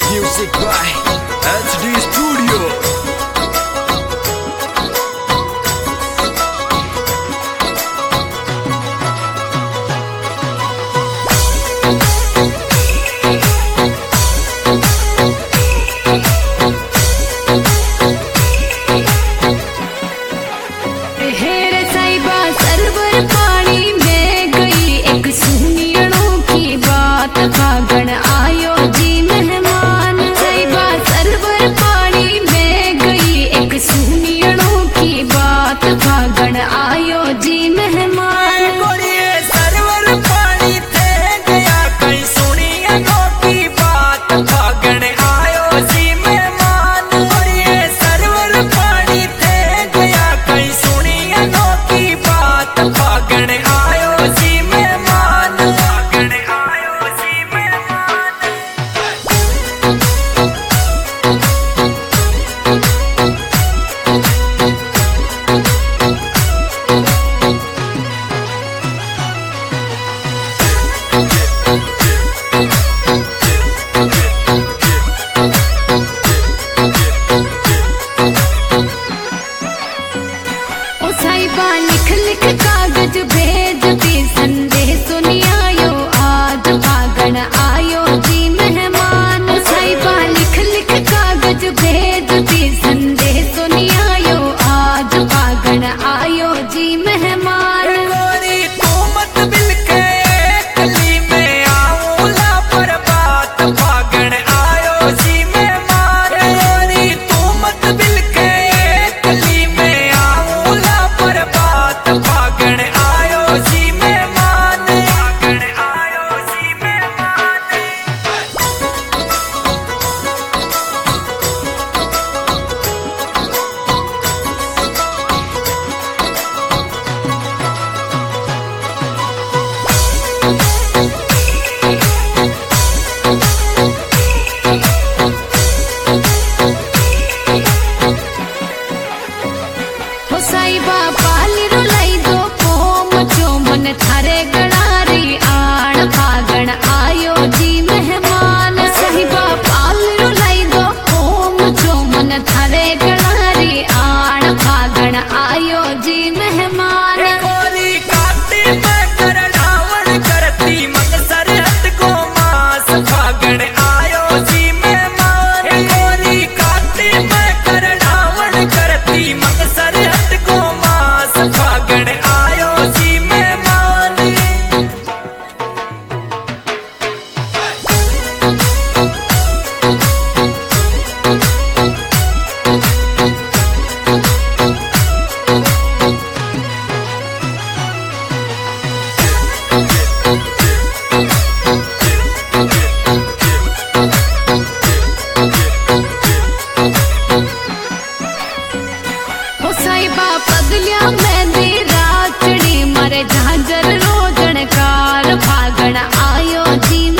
Music by HD Studio. फागण आयो जी मेहमान साहिबा सरवर पानी में गई एक सुनियणों की बात फागण आयो जी मेहमान गोरिये सरवर पानी थे गया कहीं सुनियणों की बात फागण आयो जी मेहमान गोरिये सरवर पानी थे गया कहीं सुनियणों की बात फागण आयो जी मेहमान फागण आयो जी मेहमान। ओ साहिबा लिख लिख कागज भेजती संदेश सुनियायो आज फागण आयो जी मेहमान ओ साहिबा लिख लिख कागज भेजती संदेश सुनियायो आज फागण आयो जी मेहमान गोरी तू मत बिलके कली में आऊला पर बात फागण आयो जी मेहमान गोरी तू मत बिलके कली में आऊला पर बात फागण आयो जी मेहमान फागण आयो जी मेहमान। हो साहिबा पालिरो लाई दो कोम जो मन थारे गणारी आण फागण आयो जी मेहमान साहिबा पालिरो लाई दो कोम जो मन थारे गणारी आण फागण आयो जी मेहमान गोरी काटी में कर रावण करती मन सरहद को मास फागण आयो जी मेहमान गोरी काटी में कर रावण करती मन सरहद को मास फागण आयो जी मेहमान। हो साहिबा पगलिया मेहंदी राचड़ी मरे झांझर रोजण कार फागण आयो जी